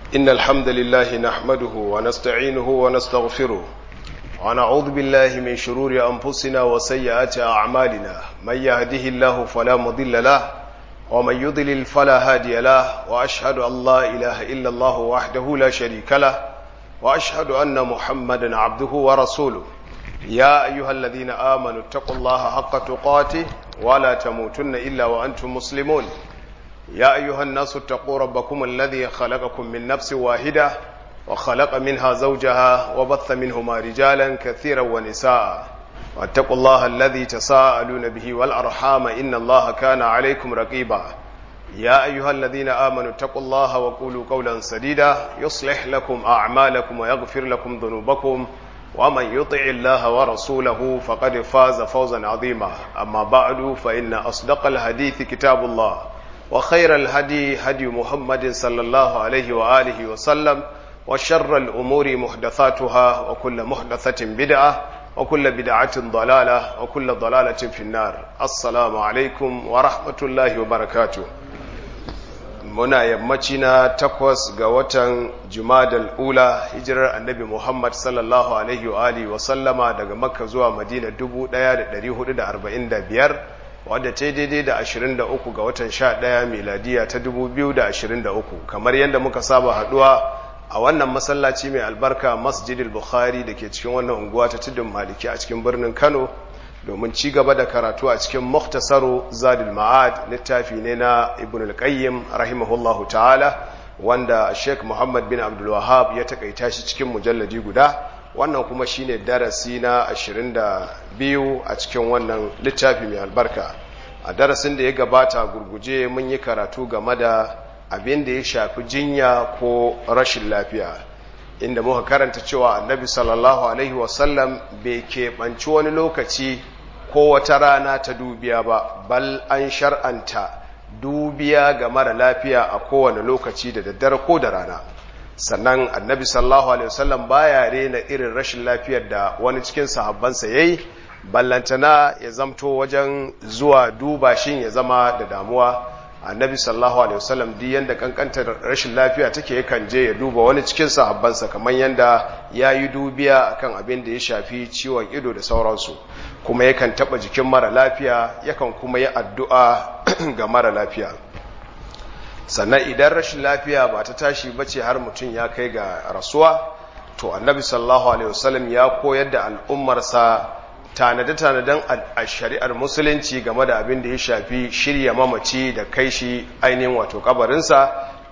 إن الحمد لله نحمده ونستعينه ونستغفره ونعوذ بالله من شرور أنفسنا وسيئات أعمالنا من يهده الله فلا مضل له ومن يضلل فلا هادي له وأشهد أن لا إله إلا الله وحده لا شريك له وأشهد أن محمدا عبده ورسوله يا أيها الذين آمنوا اتقوا الله حق تقاته ولا تموتن إلا وأنتم مسلمون يا أيها الناس اتقوا ربكم الذي خلقكم من نفس واحدة وخلق منها زوجها وبث منهما رجالا كثيرا ونساء واتقوا الله الذي تساءلون به والأرحام إن الله كان عليكم رقيبا يا أيها الذين آمنوا اتقوا الله وقولوا قولا سديدا يصلح لكم أعمالكم ويغفر لكم ذنوبكم ومن يطع الله ورسوله فقد فاز فوزا عظيما أما بعد فإن أصدق الحديث كتاب الله وخير الهدي هدي محمد صلى الله عليه وآله وسلم وشر الأمور محدثاتها وكل محدثة بدعة وكل بدعة ضلالة وكل ضلالة في النار السلام عليكم ورحمة الله وبركاته muna yammacina 8 ga watan Jumadal Ula hijirar Annabi Muhammad sallallahu alaihi wa alihi wa sallama daga Makka zuwa Madina 1445 wadda ta daidai da 23 ga watan 11 miladiya ta 2023 kamar yadda muka saba haduwa a wannan masallaci mai albarka Masjidil Bukhari dake cikin wannan unguwa ta Tudun Maliki a cikin birnin Kano domin ci gaba da karatu a cikin Mukhtasaru Zadul Ma'ad littafi ne na Ibn al-Qayyim rahimahullahu ta'ala wanda Sheikh Muhammad bin Abdul Wahhab ya takaita shi cikin mujalladi guda wannan kuma shine darasi na 22 a cikin wannan littafi mai albarka a darasin da ya gabata gurguje mun yi karatu game da abin da ya shafi jinya ko rashin lafiya inda muka karanta cewa Annabi sallallahu alaihi wasallam bai keɓanci wani lokaci ko wata rana ta dubiya ba bal an shar'anta dubiya ga mara lafiya a kowane lokaci da daddare ko da rana sannan Annabi sallallahu alaihi wasallam baya rena irin rashin lafiyar da wani cikin sahabbansa yayi ballantana ya zamto wajen zuwa duba shin ya zama da damuwa Annabi sallallahu alaihi wasallam duk yanda kankantar rashin lafiya take yakan je ya duba wani cikin sahabbansa kamar yanda yayi dubiya akan abin da ya shafi ciwon ido da sauransu kuma yakan taba jikin mara lafiya yakan kuma yi addu'a ga mara lafiya sannan idan rashin lafiya ba ta tashi bace har mutum ya kai ga rasuwa to Annabi sallallahu alaihi wasallam ya koyar da al'ummarsa tanade-tanaden a shari'ar musulunci game da abin da ya shafi shirya mamaci da kai shi ainihin wato kabarinsa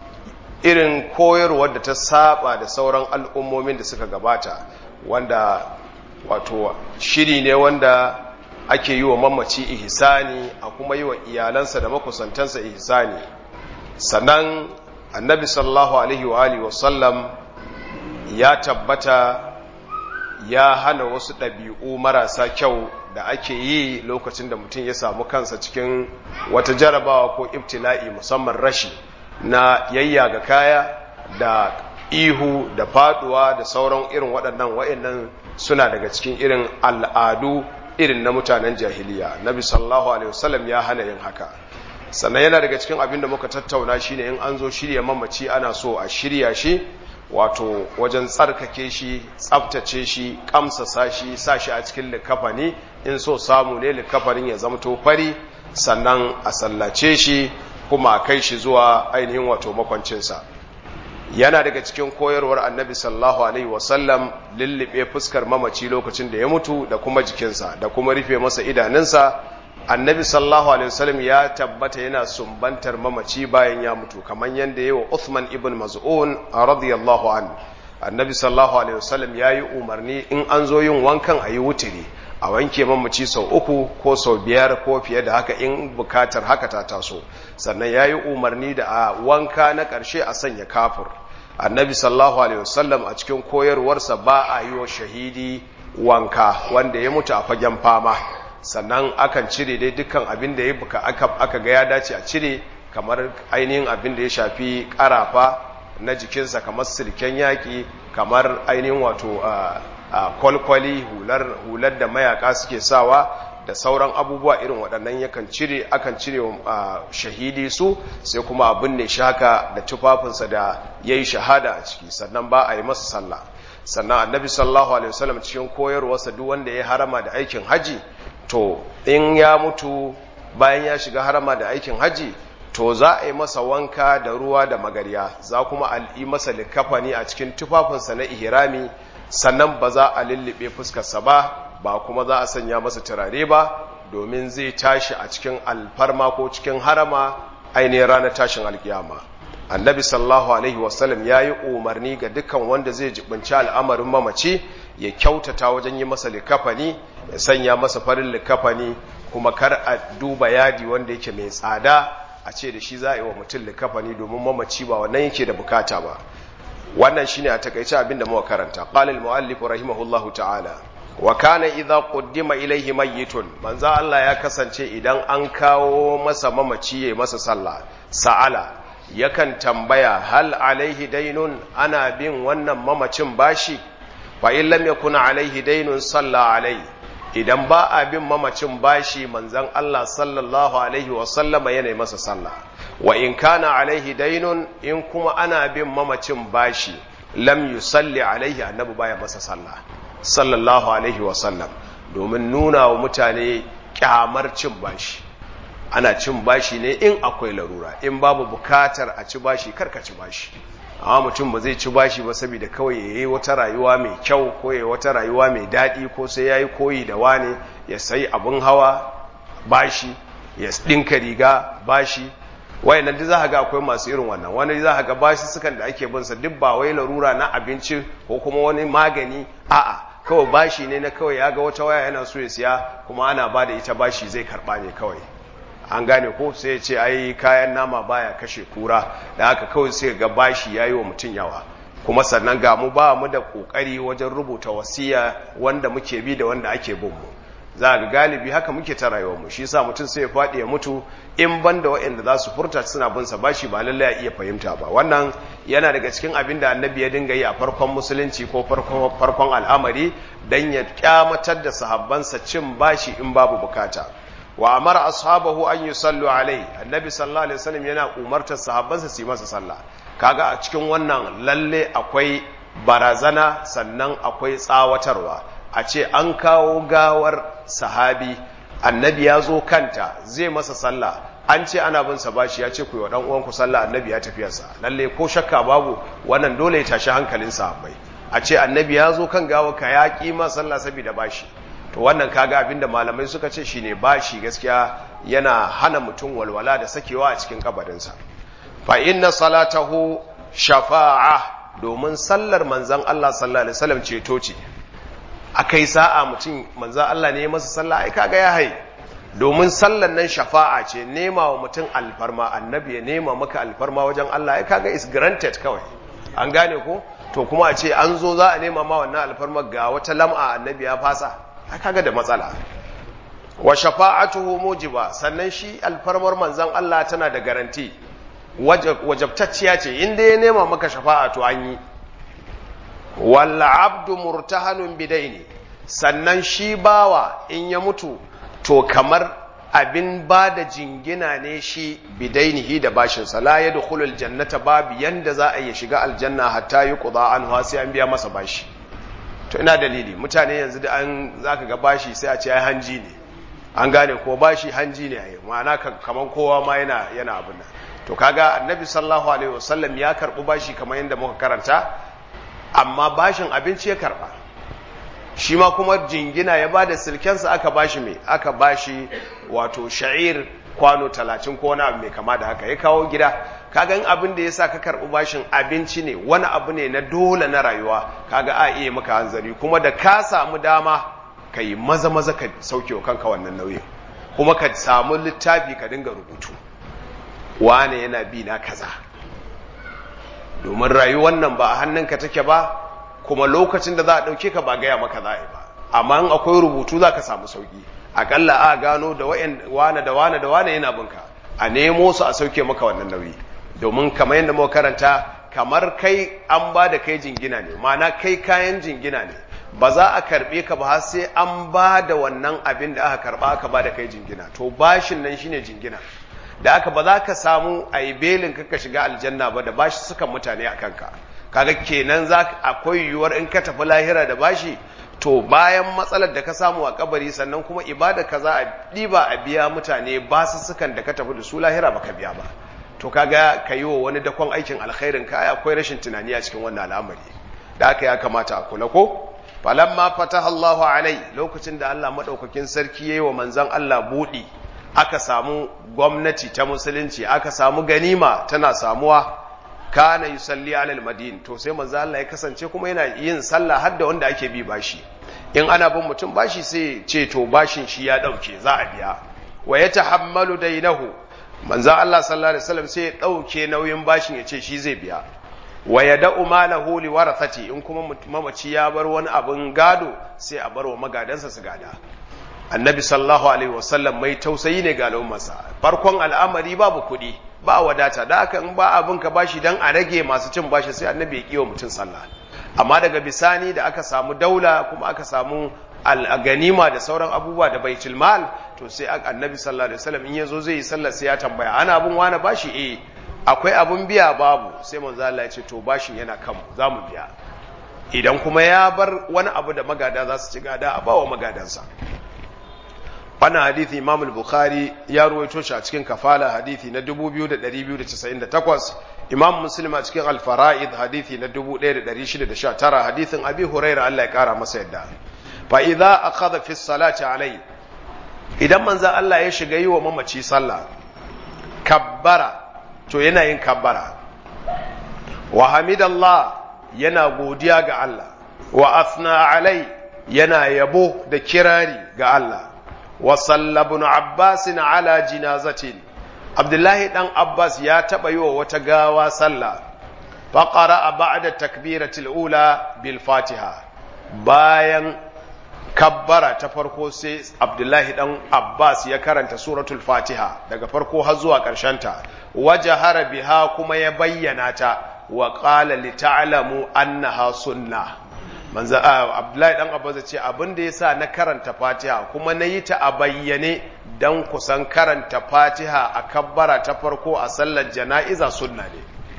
irin koyarwar da ta saba da sauran al'ummomin da suka gabata wanda wato shiri ne wanda ake yi wa mamaci ihsani a kuma yi wa iyalansa da makusantansa ihsani sannan Annabi sallallahu alaihi wa alihi wasallam ya tabbata ya hana wasu ɗabi'u marasa kyau da ake yi lokacin da mutum ya samu kansa cikin wata jarabawa ko ibtila'i musamman rashi na yayyaga kaya da ihu da faduwa da sauran irin waɗannan suna daga cikin irin al'adu irin na mutanen jahiliya Nabi sallallahu alaihi wasallam ya hana yin haka sannan yana daga cikin abin da muka tattauna shine in an zo shirya mamaci ana so a shirya shi wato wajen tsarkake shi tsabtace shi kamsasa shi sa shi a cikin likafani in so samu ne likafanin ya zamto fari sannan a sallace shi kuma a kai shi zuwa ainihin wato makwancinsa yana daga cikin koyarwar Annabi sallallahu alaihi wasallam lullube fuskar mamaci lokacin da ya mutu da kuma jikinsa da kuma rufe masa idanunsa Annabi sallallahu alaihi wasallam ya tabbata yana sumbantar mamaci bayan ya mutu kaman yanda yayi wa Uthman ibn Maz'un radiyallahu anhu Annabi sallallahu alaihi wasallam yayi umarni in an zo yin wankan ayi wutiri a wanke mamaci sau 3 ko sau 5 ko fiye da haka in bukatar haka ta taso sannan yayi umarni da a wanka na ƙarshe a sanya kafir Annabi sallallahu alaihi wasallam a cikin koyarwarsa ba a yi wa shahidi wanka wanda ya mutu a fagen fama sannan akan cire dai dukkan abin da ya buka aka ga ya dace a cire kamar ainihin abin da ya shafi karafa na jikinsa kamar silken yaƙi kamar ainihin wato kwalkwali hular da mayaka suke sawa da sauran abubuwa irin waɗannan akan cire shahidi su sai kuma a binne shi haka da tufafinsa da yayi shahada a ciki, sannan ba a yi masa sallah. Sannan annabi sallallahu alaihi wasallam cikin koyarwarsa duk wanda ya harama da aikin haji, to in ya mutu bayan ya shiga harama da aikin haji, to za a yi masa wanka da ruwa da magariya, za kuma a yi masa likafani a cikin tufafinsa na ihrami, sannan ba za a lullube fuskarsa ba kuma za a sanya masa turare ba, domin zai tashi a cikin alfarma ko cikin harama ainihin ranar tashin alkiyama. Annabi sallallahu alaihi wasallam ya yi umarni ga dukkan wanda zai jibinci al'amarin mamaci ya kyautata wajen yi masa likafani, ya sanya masa farin likafani, kuma kar a duba yadi wanda yake mai tsada a ce da shi za a yi wa mutum likafani, domin mamaci ba wannan yake da bukata ba. Wannan shine a takaice abin da muka karanta. Qala al-muallif rahimahullahu ta'ala wa kana idza quddima ilayhi mayyitun, manzo Allah ya kasance idan an kawo masa mamaci yayi masa sallah, sa'ala yakan tambaya hal alaihi dainun, ana bin wannan mamacin bashi, fa in lam yakun alaihi dainun salla alai, idan ba a bin mamacin bashi manzon Allah sallallahu alaihi wa sallama yana masa sallah. Wa in kana alaihi dainun, in kuma ana bin mamacin bashi, lam yusalli alaihi, annabi baya masa sallah sallallahu alaihi wa sallam, domin nuna wa mutane kyamar cin bashi. Ana cin bashi ne in akwai larura, in babu bukatar a ci bashi karka ci bashi. Amma mutum ba zai ci bashi ba saboda kawai yayi wata rayuwa mai kyau ko yayi wata rayuwa mai daɗi, ko sai yayi koyi da wane, ya sayi abun hawa bashi, ya dinka riga bashi. Wayannan duk za ga akwai masu irin wannan. Wani za ga bashi sukan da ake bin sa duk ba wai larura na abinci ko kuma wani magani, a'a kawai bashi ne na kawai ya ga wata waya yana so ya siya, kuma ana ba da ita bashi zai karba ne kawai. An gane ko, sai ya ce ai kayan nama baya kashe kura, da haka kawai sai ga bashi yayi wa mutum yawa. Kuma sannan ga mu ba mu da kokari wajen rubuta wasiya wanda muke bi da wanda ake bin mu. Za ga galibi haka muke ta rayuwar mu, shi yasa mutum sai ya faɗi ya mutu, in banda waɗanda za su furta suna bin sa bashi ba lallai ya iya fahimta ba. Wannan yana daga cikin abin da annabi ya dinga yi a farkon musulunci ko farkon al'amari, dan ya kyamatar da sahabbansa cin bashi in babu bukata. Wa amara ashabahu an yusallu alai, annabi sallallahu alaihi wasallam yana umartar sahabbansa su yi masa sallah. Kaga a cikin wannan lalle akwai barazana, sannan akwai tsawatarwa. A ce an kawo gawar sahabi, annabi ya zo kanta zai masa sallah, an ce ana bin sa bashi, ya ce ku yi wa dan uwanku sallah, annabi ya tafiyarsa. Lalle ko shakka babu wannan dole ya tashi hankalin sahabbai. A ce annabi ya zo kan gawar ka ya ki ma sallah saboda bashi. To wannan kaga abinda malamai suka ce shine bashi gaskiya yana hana mutum walwala da sakewa a cikin kabarinsa. Fa inna salatahu shafa'a, domin sallar manzon Allah sallallahu alaihi wasallam ceto ce. Akai sa'a mutum manzon Allah ne ya masa sallah, ai kaga ya haye. Domin sallar nan shafa'a ce, nema wa mutum alfarma, annabi ya nema maka alfarma wajen Allah, ai kaga is granted kawai. An gane ko? To kuma a ce an zo za a nema ma wannan alfarma ga wata lam'a annabi ya fasa. Kaga da matsala. Wa shafa'atuhu mujiba, sannan shi alfarmar manzon Allah tana da garanti, wajabtacciya ce, inda ya nema maka shafa'atu an yi. Wal abdu murtahanun bidaini, sannan shi bawa in ya mutu to kamar abin ba da jingina ne shi bidainihi da bashin sa, la yadkhulul jannata, babu yanda za a yi shiga aljanna hatta yuqda anhu, sai an biya masa bashi. To ina dalili, mutane yanzu da an zaka ga bashi sai a ce ai hanji ne. An gane ko bashi hanji ne ai, ma'ana kaman kowa ma yana abin nan. To kaga annabi sallallahu alaihi wasallam ya karbi bashi kamar yanda muka karanta, amma bashin abinci ya karba. Shi ma kuma jingina ya bada silkensa, aka bashi me, aka bashi wato sha'ir kwano 30 ko wani abu mai kama da haka, ya kawo gida. Kaga abin da yasa ka karbi bashin abinci ne, wani abu ne na dole na rayuwa, kaga a iya maka hanzari, kuma da ka samu dama kai maza ka sauke kanka wannan nauyin, kuma ka samu littafi ka dinga rubutu, wane yana bi na kaza, domin rayuwar nan ba a hannunka take ba, kuma lokacin da za a dauke ka ba gaya maka za'a ba, amma in akwai rubutu za ka samu sauki. Akalla a gano da wane yana binka, a nemo su a sauke maka wannan nauyi. Domin kamar yadda muka karanta, kamar kai an ba da kai jingina ne, ma'ana kai kayan jingina ne, ba za a karbe ka ba har sai an ba da wannan abin da aka karba aka ba da kai jingina, to bashin nan shine jingina. Da aka ba za ka samu a yi belin ka shiga aljanna ba da bashi sukan mutane a kanka. Kaga kenan akwai yiwuwar in ka tafi lahira da bashi, to bayan matsalar da ka samu a kabari sannan kuma ibada ka za a ɗiba a biya mutane ba su sukan da ka tafi da su lahira ba ka biya ba. To kaga ka yi wa wani dakon aikin alkhairin ka akwai rashin tunani a cikin wannan al'amari. Da aka ya kamata a kula ko? Falamma fataha Allahu alai, lokacin da Allah madaukakin sarki yayi wa manzon Allah budi, aka samu gwamnati ta musulunci, aka samu ganima tana samuwa, kana yusalli alal madin, to sai manzo Allah ya kasance kuma yana yin sallah har da wanda ake bi bashi. In ana bin mutum bashi sai ce to bashin shi ya dauke za a biya. Wa yatahammalu dainahu, manzo Allah sallallahu alaihi wasallam sai ya dauke nauyin bashin ya ce shi zai biya. Wa yada'u malahu li warathati, in kuma mamaci ya bar wani abin gado sai a bar wa magadansa su gada. Annabi sallallahu alaihi wasallam mai tausayi ne ga al'ummarsa. Farkon al'amari babu kuɗi, ba wadata, da haka in ba abin ka bashi dan a rage masu cin bashi sai annabi ya kiwa mutum sallah. Amma daga bisani da aka samu daula kuma aka samu ganima da sauran abubuwa da baitul mal, to sai annabi sallallahu alaihi wasallam in yazo zai yi sallah sai ya tambaya ana abin wani bashi, akwai abin biya babu, sai manzo Allah ya ce to bashin yana kanmu za mu biya. Idan kuma ya bar wani abu da magada za su ci gada, a bawa magadansa. Wannan hadithi Imam al-Bukhari ya ruwaito shi a cikin kafala hadithi na 2298, Imam Muslim a cikin al-Fara'id hadithi na 1619, hadithin Abi Hurairah Allah ya kara masa yadda. Fa idza akhadha fi salati alai, idan manzo Allah ya shiga yi wa mamaci sallah, kabbara, to yana yin kabbara. Wa hamidallah, yana godiya ga Allah. Wa athna alai, yana yabo da kirari ga Allah. وصلى ابن عباس على جنازة عبد الله بن عباس يا تبا يو وتغاوا صلى فقرأ بعد التكبيرة الأولى بالفاتحة bayan kabbara ta farko sai Abdullahi dan Abbas ya karanta suratul Fatiha daga farko har zuwa ta, wajahara biha kuma ya bayyana ta, wa qala li ta'lamu annaha sunnah. Manzo Abdullahi dan Abbas ce abin da yasa na karanta Fatiha kuma na yi ta a bayyane dan kusan karanta Fatiha a kabbara ta farko a sallar jana'iza sunna ne.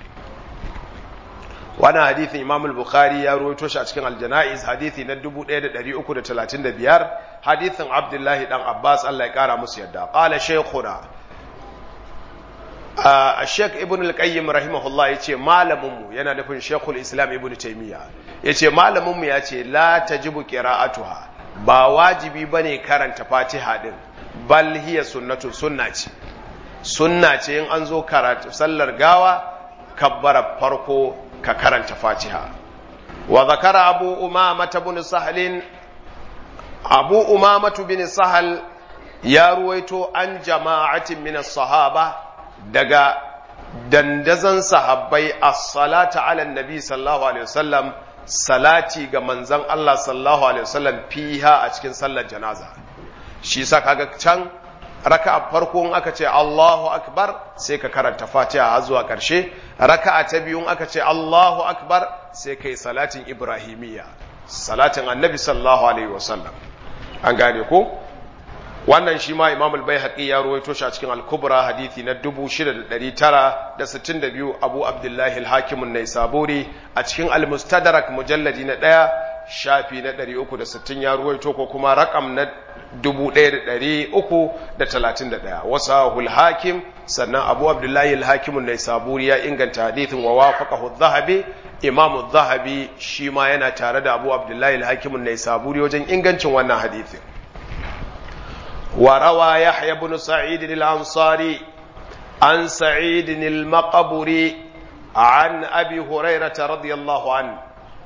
Wannan hadisin Imam al-Bukhari ya rawaito shi a cikin al-Janaiz hadisi na 1335, hadisin Abdullahi dan Abbas Allah ya kara musu yadda. Qala shaykhuna Sheikh Ibn al-Qayyim rahimahullah yace malaminmu yana nufin Sheikhul Islam Ibn Taymiyyah yace malaminmu yace la tajibu qira'atuha, ba wajibi bane karanta Fatiha din, bal hiya sunnatu, sunna ce in an zo karatu sallar gawa kabbara farko ka karanta Fatiha. Wa zakara Abu Umama bin Sahal, Abu Umama bin Sahal ya ruwaito an jama'atin min as-sahaba daga dandazan sahabbai as-salatu ala nabi sallallahu alaihi wasallam, salati ga manzon Allah sallallahu alaihi wasallam fiha a cikin sallar janaza. Shi yasa kaga can raka'a farko in aka ce Allahu akbar sai ka karanta Fatiha har zuwa karshe, raka'a ta biyu in aka ce Allahu akbar sai kai salatin ibrahimiyya, salatin annabi sallallahu alaihi wasallam. An gane ko? Wannan shi ma Imam al-Baihaqi ya ruwaito shi a cikin al-Kubra hadisi na 6962, Abu Abdullahi al-Hakim an-Naisaburi a cikin al-Mustadrak mujalladi na 1 shafi na 360 ya ruwaito, ko kuma rakam na 1331, wasahu al-Hakim. Sannan Abu Abdullahi al-Hakim an-Naisaburi ya inganta hadisin wa wafaqahu adh-Dhahabi, Imam adh-Dhahabi shi ma yana tare da Abu Abdullahi al-Hakim an-Naisaburi wajen ingancin wannan hadisin. وروى يحيى بن سعيد الأنصاري عن سعيد المقبري عن أبي هريرة رضي الله عنه.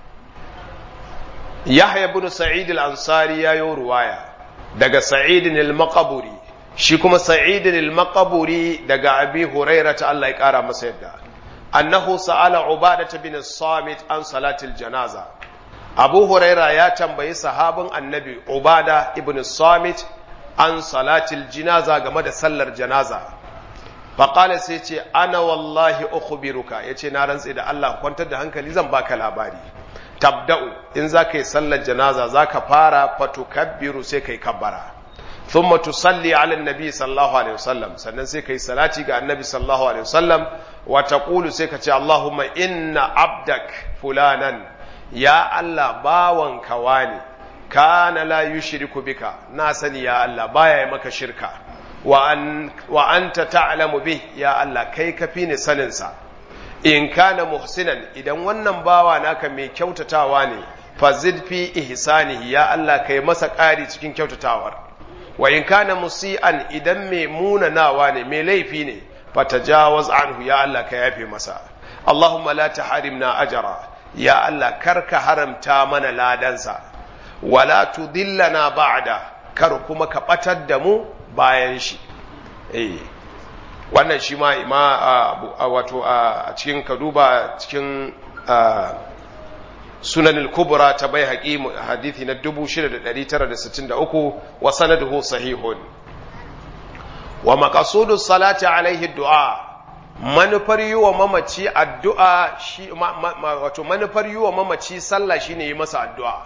يحيى بن سعيد الأنصاري يا رواية دقى سعيد المقبري، شكما سعيد المقبري دقى أبي هريرة الله يكارى مسيدا أنه سأل عبادة بن الصامت عن صلاة الجنازة. أبو هريرة يا تنبي صحابا النبي عبادة ابن الصامت an salatil jinaza, game da sallar janaza. Faƙala sai ce ana wallahi ukhbiruka, yace na rantse da Allah kwantar da hankali zan baka labari. tabda'u in zaka yi sallar janaza zaka fara fatukabbiru sai kai kabbara thumma tusalli ala annabi sallallahu alaihi wasallam sannan sai kai salati ga annabi sallallahu alaihi wasallam wa taqulu sai ka ce Allahumma inna abdak fulanan ya Allah bawanka wani kana la yushriku bika na sani ya Allah baya yi maka shirka wa anta ta'lamu bih ya Allah kai kafi ni sanin sa in kana muhsinan idan wannan bawa naka mai kyautatawa ne fazid fi ihsanihi ya Allah kai masa ƙari cikin kyautatawar wa in kana musian idan mai munanawa ne mai laifi ne fatajawaz anhu ya Allah ka yafe masa Allahumma la tahrimna ajra ya Allah karka haramta mana ladansa wala tudillana ba'da kar kuma ka batar da mu bayan shi wannan shi ma wato a cikin kaduba cikin sunan al-kubra ta Baihaqi hadisi na 6963 wa sanaduhu sahihun wa maqasudu salati alaihi du'a manufar yi wa mamaci addu'a shi wato manufar yi wa mamaci sallah shine yi masa addu'a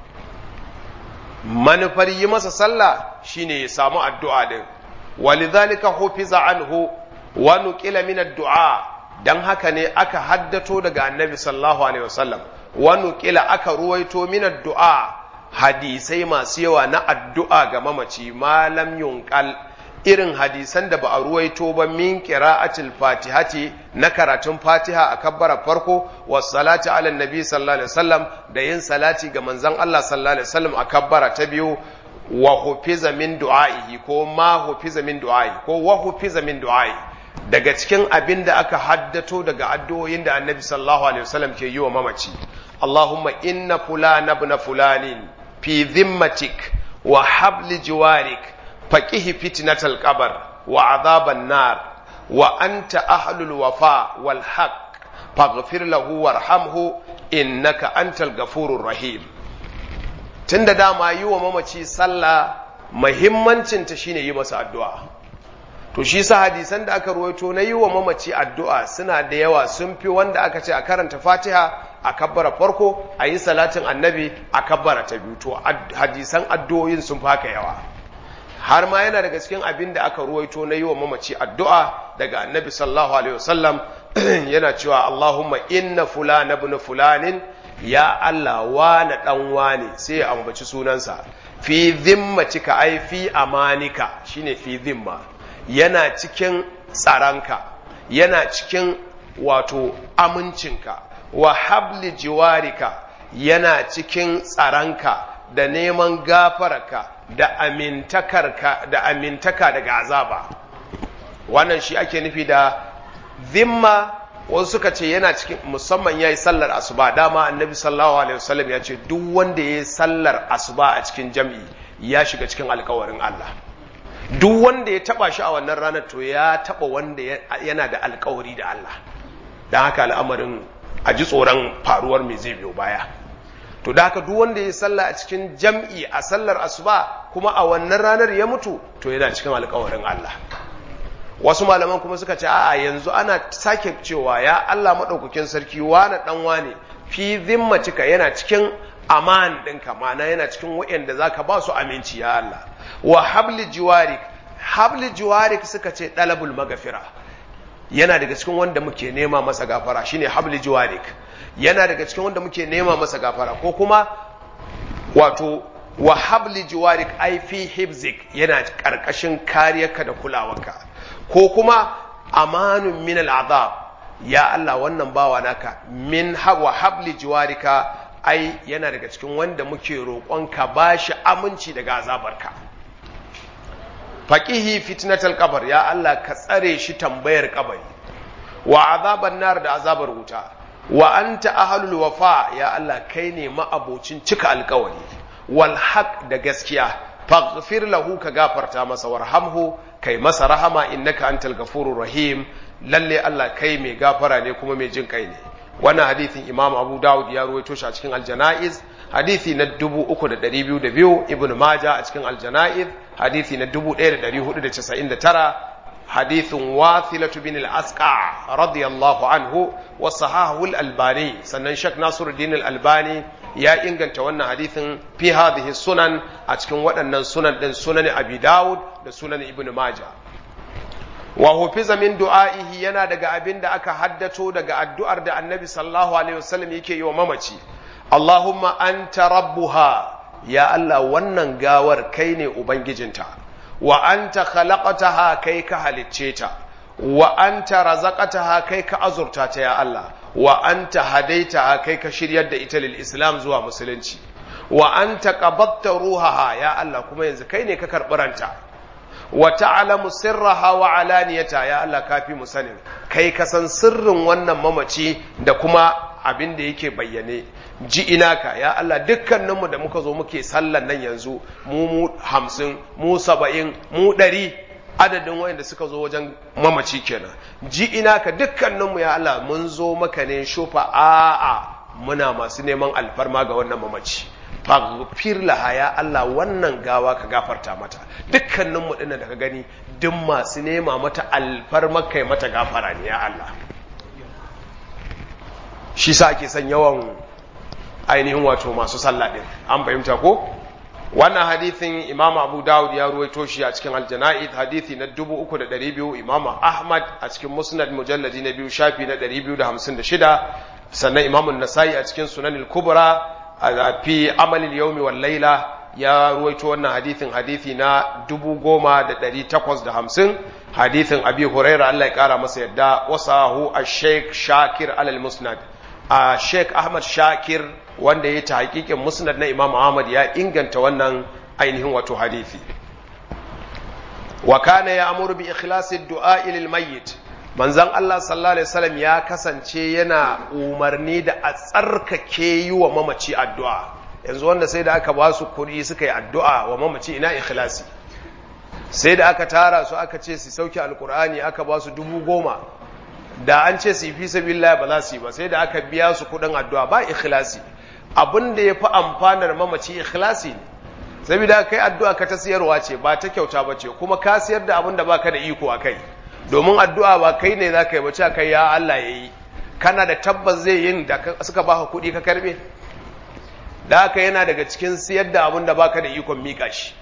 manufar yi masa sallah shine ya samu addu'a din walidhalika hufiza anhu wa nuqila min ad-du'a dan haka ne aka haddato daga annabi sallallahu alaihi wasallam wa nuqila aka ruwaito min ad-du'a hadisai masu yawa na addu'a ga mamaci malam yunqal irin hadisan da ba a ruwaito ba min qira'atil fatihati na karatun fatiha a kabbara farko was salati ala nabi sallallahu alaihi wasallam da yin salati ga manzon Allah sallallahu alaihi wasallam a kabbara ta biyu wa hufiza min du'aihi ko ma hufiza min du'aihi ko wa hufiza min du'aihi daga cikin abin da aka haddato daga addu'o'in da annabi sallallahu alaihi wasallam ke yi wa mamaci Allahumma inna fulana ibn fulanin fi dhimmatik wa habli jiwarik faqihi fitnatal qabr wa adhaban nar wa anta ahlul wafa wal haqq faghfir lahu warhamhu innaka antal ghafurur rahim tunda dama yi wa mamaci sallah muhimmancinta shine yi masa addu'a to shi sa hadisan da aka ruwaito na yi wa mamaci addu'a suna da yawa sun fi wanda aka ce a karanta fatiha a kabbara farko a yi salatin annabi a kabbara ta biyu to hadisan addu'o'in sun faka yawa har ma yana daga cikin abin da aka ruwaito na yi wa mamaci addu'a daga annabi sallallahu alaihi wasallam yana cewa Allahumma inna fulana ibn fulanin ya Allah wane dan wane sai ya ambaci sunansa fi dhimmatika ai fi amanika shine fi dhimma yana cikin tsaranka yana cikin wato amincinka wa habli jiwarika yana cikin tsaranka da neman gafararka da amintaka daga azaba wannan shi ake nufi da zimma wasu suka ce yana cikin musamman yayi sallar asuba dama annabi sallallahu alaihi wasallam ya ce duk wanda yayi sallar asuba a cikin jam'i ya shiga cikin alkawarin Allah duk wanda ya taba shi a wannan ranar to ya taba wanda yana da alkawari da Allah dan haka al'amarin a ji tsoron faruwar me zai biyo baya to da haka duk wanda ya salla a cikin jam'i a sallar asuba kuma a wannan ranar ya mutu to yana cikin alkawarin Allah wasu malaman kuma suka ce a'a yanzu ana sake cewa ya Allah madaukakin sarki wani dan wane fi zimmatika yana cikin aman ɗinka mana yana cikin wa'anda zaka ba su aminci ya Allah wa habli jiwarik suka ce dalabul magafira yana daga cikin wanda muke nema masa gafara shine habli jiwarik yana daga cikin wanda muke nema masa gafara ko kuma wato wa habli jiwarik ai fi hibzik yana karkashin kariyarka da kulawarka ko kuma amanun min al'azab ya Allah wannan bawa naka min wa habli jiwarika ai yana daga cikin wanda muke roƙonka bashi aminci daga azabarka faqihi fitnatal qabr ya Allah ka tsare shi tambayar kabari wa azaban nar da azabar wuta wa anta ahlul wafa ya Allah kai ne ma'abocin cika alƙawari wal haq da gaskiya faghfir lahu ka gafarta masa warhamhu kai masa rahama innaka antal ghafurur rahim lalle Allah kai mai gafara ne kuma mai jin kai ne wannan hadisin Imam Abu Dawud ya ruwaito shi a cikin Al-Janaiz hadisi na 3202 Ibn Majah a cikin Al-Janaiz hadisi na 1499 hadithun Wathilatu bin al-Asqa radiyallahu anhu wa sahahu al-Albani, sannan Sheikh Nasiruddin al-Albani ya inganta wannan hadithin fi hadhihi sunan a cikin waɗannan sunan din, sunan Abi Dawud da sunan Ibn Majah. Wa hufiza min du'aihi, yana daga abin da aka haddato daga addu'ar da Annabi sallallahu alaihi wasallam yake yi wa mamaci, Allahumma anta rabbuha, ya Allah wannan gawar kai ne ubangijinta, wa anta khalaqataha kai ka halicce ta, wa anta razaqataha kai ka azurta ta ya Allah, wa anta hadaitaha kai ka shiryar da ita lil Islam zuwa musulunci, wa anta qabatta ruhaha ya Allah kuma yanzu kai ne ka karɓi ranta, wa ta'lamu sirraha wa alaniyata ya Allah kafi mu sanin, kai ka san sirrin wannan mamaci da kuma abin da yake bayyane. Ji inaka ya Allah dukkaninmu da muka zo muke sallan nan yanzu mu 50 mu 70 mu 100 adadin wayanda suka zo wajen mamaci kenan. Ji inaka dukkaninmu ya Allah mun zo maka ne shufa'a, muna masu neman alfarma ga wannan mamaci, faghfir laha ya Allah wannan gawa ka gafarta mata. Dukkaninmu dinnan da ka gani duk masu nema mata alfarma kai mata gafara ne ya Allah. Shi sa ake son yawan ainihin wato masu sallah din, an fahimta ko? Wannan hadithin Imam Abu Dawud ya ruwaito shi a cikin Al-Jana'id hadithi na 3200, Imam Ahmad a cikin Musnad mujalladi na 2 shafi na 256, sannan Imam An-Nasa'i a cikin Sunan Al-Kubra fi Amal al-Yawm wal Layla ya ruwaito wannan hadithin hadithi na 10850, hadithin Abi Hurairah Allah ya kara masa yadda, wasahu ash-Sheikh Shakir al-Musnad. Sheikh Ahmad Shakir wanda ya ta hakikin musnad na Imam Ahmad ya inganta wannan ainihin wato hadisi. Wa kana ya'muru bi ikhlasi ad-du'a lil mayyit, manzon Allah sallallahu alaihi wasallam ya kasance yana umarni da a tsarkake yi wa mamaci addu'a. Yanzu wanda sai da aka ba su kuɗi suka yi addu'a wa mamaci, ina ikhlasi? Sai da aka tara su aka ce su sauke alkur'ani aka ba su 10,000, da an ce su yi fi sabilillah ba za su yi ba, sai da aka biya su kuɗin addu'a, ba ikhlasi. Abin da ya fi amfanar mamaci ikhlasi ne, saboda kai addu'a ka ta siyarwa ce ba ta kyauta ba ce, kuma ka siyar da abin da baka da iko a kai, domin addu'a ba kai ne za ka yi bace kai ya Allah ya yi, kana da tabbas zai yin da suka baka kuɗi ka karbe, da haka yana daga cikin siyar da abin da baka da ikon miƙa shi.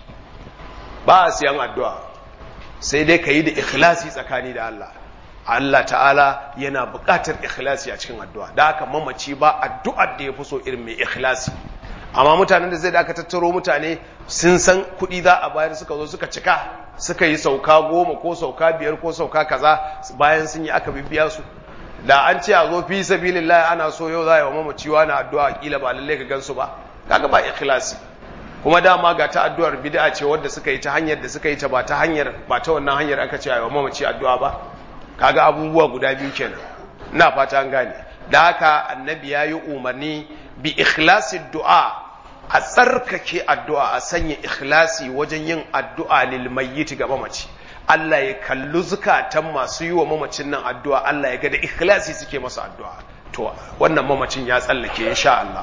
Ba a siyan addu'a, sai dai ka yi da ikhlasi tsakani da Allah. Allah ta'ala yana buƙatar ikhlasi a cikin addu'a, da aka mamaci ba addu'ar da ya fi so irin mai ikhlasi. Amma mutanen da zai da aka tattaro mutane sun san kuɗi za a bayar, suka zo suka cika, suka yi sauka 10 ko sauka 5 ko sauka kaza, bayan sun yi aka bibiya su. Da an ce a zo fi sabilillah ana so yau za a yi wa mamaci wani addu'a kila ba lallai ka gansu ba, kaga ba ikhlasi. Kuma dama ga ta addu'ar bid'a ce wadda suka yi ta hanyar da suka yi ta ba ta wannan hanyar aka ce a yi wa mamaci addu'a ba. Kaga abubuwa guda biyu kenan, ina fata an gane. Da haka annabi ya yi umarni bi ikhlasi du'a, a tsarkake addu'a, a sanya ikhlasi wajen yin addu'a lil mayyit ga mamaci. Allah ya kallu zukatan masu yi wa mamacin nan addu'a, Allah ya ga da ikhlasi suke masa addu'a, to wannan mamacin ya tsallake insha Allah.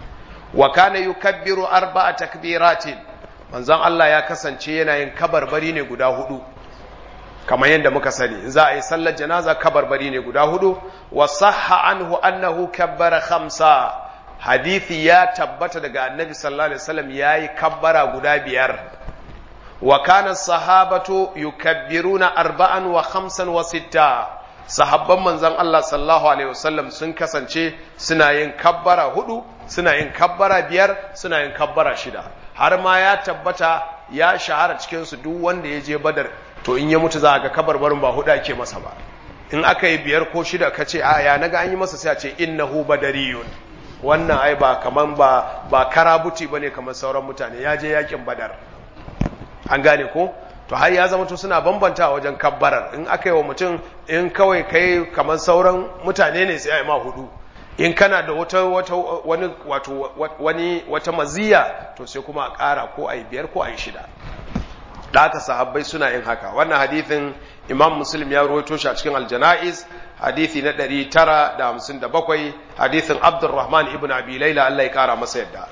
Wa kana yukabbiru 4 takbiratin, manzon Allah ya kasance yana yin kabarbari ne guda 4, kamar yadda muka sani in za a yi sallar janaza kabarbari ne guda 4. Wa sahha anhu annahu kabbara 5, hadithi ya tabbata daga annabi sallallahu alaihi wasallam yayi kabbara guda 5. Wa kana sahabatu yukabbiruna 4 wa 5 wa 6, sahabban manzon Allah sallallahu alaihi wasallam sun kasance suna yin kabbara 4, suna yin kabbara 5, suna yin kabbara 6. Har ma ya tabbata ya shahara cikin su duk wanda ya je Badar, to in ya mutu za a ga kabarbarin ba 4 ake masa ba. In aka yi 5 ko 6 ka ce a ya naga an yi masa, sai a ce innahu badariyun, wannan ai ba kaman ba karabuti bane kamar sauran mutane, ya je yakin Badar. An gane ko? To har ya zama to suna bambanta wajen kabbarar. In aka yi wa mutum, in kawai kai kamar sauran mutane ne sai a yi ma 4. In kana da wata maziya, to sai kuma a ƙara ko a yi 5 ko a yi 6. Da haka sahabbai suna yin haka. Wannan hadithin Imam Muslim ya rawaito shi a cikin Al-Jana'iz, hadithi na 957, hadithin Abdurrahman ibn Abi Layla, Allah ya kara masa yadda.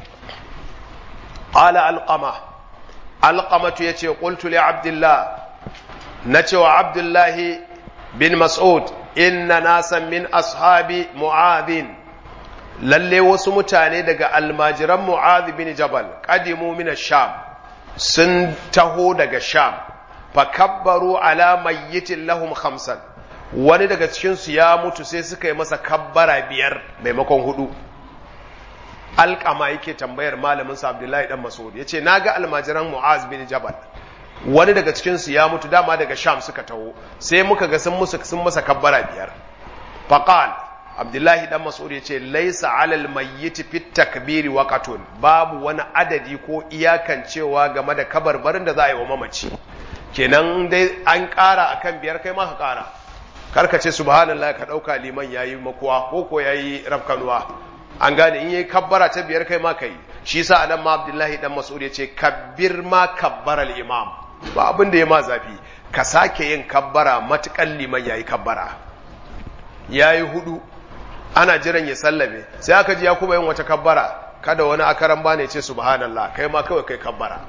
Qala Alqama, Alqamatu yace qultu li Abdullah, na cewa Abdullahi bin Mas'ud inna nasan min ashabi Mu'adhin lalle wasu mutane daga almajiran Mu'adh bin Jabal qadimu min ash-Sham sun taho daga Sham fakabbaru ala mayyitin lahum khamsan wani daga cikin su ya mutu sai suka yi masa kabbara 5 maimakon 4 alqama yake tambayar malamin sa Abdullahi dan Mas'ud yace naga almajiran Mu'az bin Jabal wani daga cikin su ya mutu dama daga Sham suka taho sai muka ga sun masa kabbara 5 faqal Abdullahi dan Mas'ud yace laysa alal mayyit fit takbiri waqatun babu wani adadi ko iyakancewa game da kabarbarin da za a yi wa mamaci kenan dai an ƙara akan 5 kai ma ka ƙara karka ce subhanallah ka dauka liman yayi makuwa ko yayi rafkanuwa an gane in yayi kabbara ta 5 kai ma kai shi yasa anan ma Abdullahi dan Mas'ud yace kabbir ma kabbara al-imam ba abin da ya ma zafi ka sake yin kabbara matukan liman yayi kabbara yayi 4 ana jiran ya sallame sai aka ji ya kuma yin wata kabbara kada wani akaran bane ce subhanallah kai ma kawai kai kabbara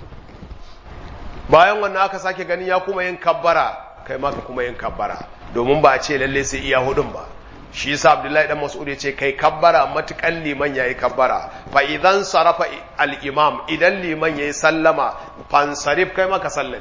bayan wannan aka sake gani ya kuma yin kabbara kai ma ka kuma yin kabbara domin ba a ce lalle sai iya 4 ba shi yasa Abdullahi dan Mas'ud ya ce kai kabbara matukan liman yayi kabbara fa idan sarafa al-imam idan liman yayi sallama fansarif kai ma ka sallame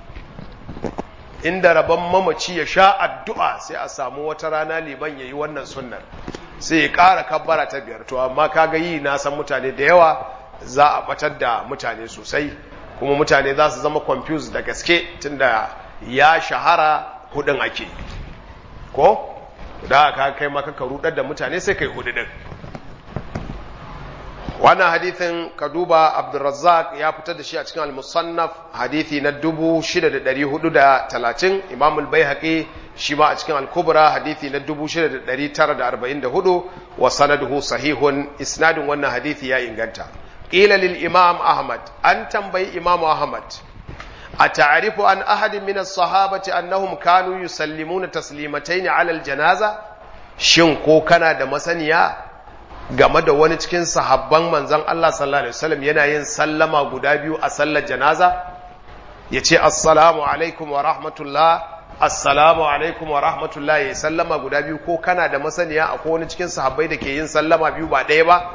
inda rabon mamaci ya sha addu'a sai a samu wata rana liman yayi wannan sunnar sai ya ƙara kabbara ta 5 to amma kaga yi na san mutane da yawa za a batar da mutane sosai kuma mutane za su zama confused da gaske tunda ya shahara 4 ake ko da ka kai maka ka rudar da mutane sai kai 4 din wannan hadithin ka duba Abdurrazzaq ya fitar da shi a cikin al-Musannaf hadithi na 6430 Imam al-Baihaqi shi ma a cikin al-Kubra hadithi na 6944 wa sanaduhu sahihun isnadin wannan hadithi ya inganta qila lil Imam Ahmad an tambayi Imam Ahmad ata'rifu an ahadin min as-sahabati annahum kanu yusallimuna taslimatayn 'ala al-janaza shin ko kana da masaniya game da wani cikin sahabban manzon Allah sallallahu alaihi wasallam yana yin sallama guda 2 a sallar janaza yace assalamu alaikum wa rahmatullah assalamu alaikum wa rahmatullah ya sallama guda 2 ko kana da masaniya akwai wani cikin sahabbai da ke yin sallama 2 ba ɗaya ba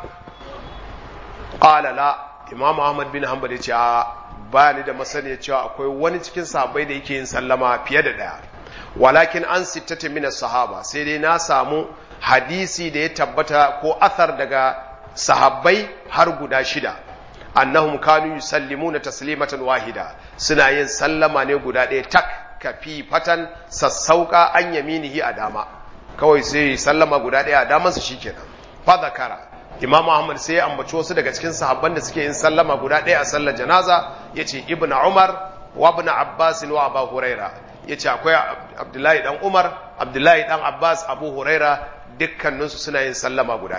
qala la imam Ahmad bin Hanbal yace ba ni da masaniya cewa akwai wani cikin sahabbai da yake yin sallama fiye da 1 walakin an sittata min as-sahaba sai dai na samu hadisi da ya tabbata ko athar daga sahabbai har guda 6 annahum kanu yusallimuna taslimatan wahida suna yin sallama ne guda 1 tak kafifatan sassauka an yaminihi a dama kawai sai sallama guda 1 a damansa shikenan fa zakara imam Ahmad sai ya ambaci wasu daga cikin sahabban da suke yin sallama guda 1 a sallar janaza yace ibnu Umar wa ibn Abbas wa Abu Huraira yace akwai Abdullahi dan Umar Abdullahi dan Abbas Abu Huraira dukkaninsu suna yin sallama guda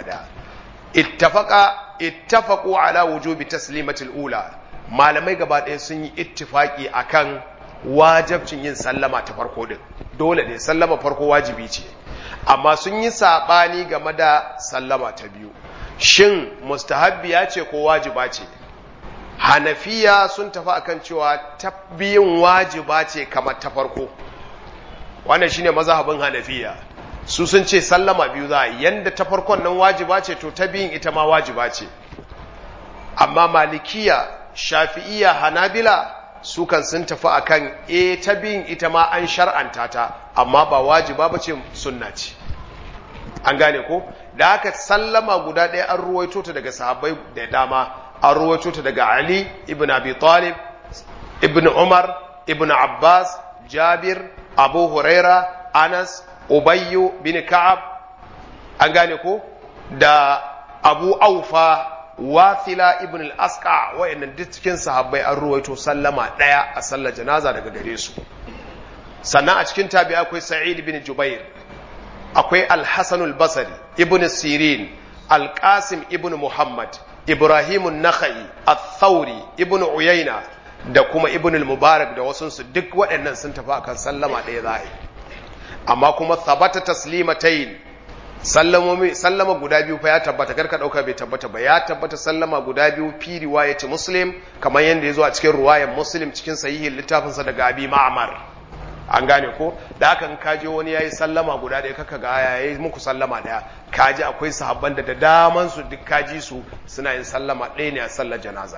1 ittafaqu ala wujubi taslimatil ula malamai gaba ɗaya sun yi ittifaki akan wajibcin yin sallama ta farko din dole ne sallama farko wajibi ce amma sun yi sabani game da sallama ta biyu shin mustahabbiya ce ko wajiba ce Hanafiya sun tafi akan cewa ta biyun wajiba ce kamar ta farko wannan shine mazhabin Hanafiya su sun ce sallama 2 za a yanda ta farkon nan wajiba ce to ta biyun ita ma wajiba ce amma Malikiya Shafi'iyya Hanabila su kan sun tafi akan ta biyun ita ma an shar'anta ta amma ba wajiba bace sunna ce an gane ko da haka sallama guda ɗaya an ruwaito ta daga sahabbai da dama an ruwaito ta daga Ali ibn Abi Talib ibn Umar ibn Abbas Jabir Abu Huraira Anas Ubayyu bin Ka'ab an gane ko da Abu Aufa Wathila ibn al-Asqa wa'annan duk cikin sahabbai an ruwaito sallama 1 a sallar janaza daga gare su sannan a cikin tabi'a akwai Sa'id ibn Jubair akwai Al-Hasan al-Basri ibn Sirin Al-Qasim ibn Muhammad Ibrahim an-Nakhai Ath-Thawri ibn Uyayna da kuma ibn al-Mubarak da wasunsu duk waɗannan sun tafi akan sallama 1 za a yi amma kuma thabata taslimatayn sallama guda 2 fa ya tabbata karka dauka bai tabbata ba ya tabbata sallama guda 2 fi riwayati Muslim kamar yanda yazo a cikin riwayar Muslim cikin sahihin littafin sa daga Abi Ma'mar an gane ko da hakan kaje wani yayi sallama guda ɗaya kaka ga yayi muku sallama ɗaya kaji akwai sahabban da daman su duk kaji su suna yin sallama ɗaya ne a sallar janaza